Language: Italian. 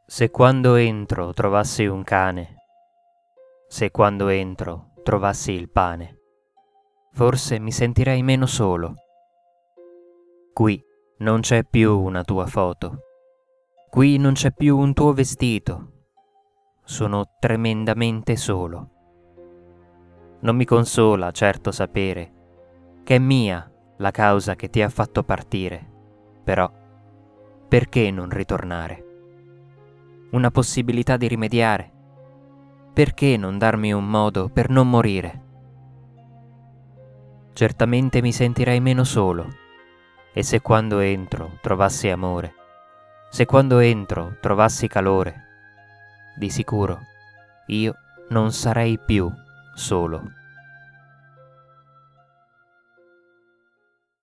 Se quando entro trovassi un cane, se quando entro trovassi il pane, forse mi sentirei meno solo. Qui non c'è più una tua foto, qui non c'è più un tuo vestito, sono tremendamente solo. Non mi consola certo sapere che è mia la causa che ti ha fatto partire, però perché non ritornare? Una possibilità di rimediare? Perché non darmi un modo per non morire? Certamente mi sentirei meno solo, e se quando entro trovassi amore, se quando entro trovassi calore, di sicuro io non sarei più solo.